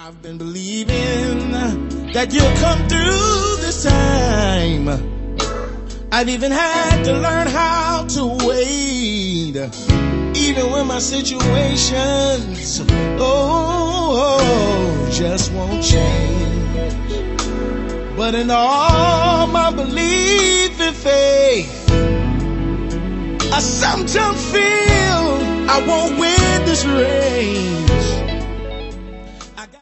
I've been believing that you'll come through this time. I've even had to learn how to wait, even when my situations, just won't change. But in all my belief and faith, I sometimes feel I won't win this race.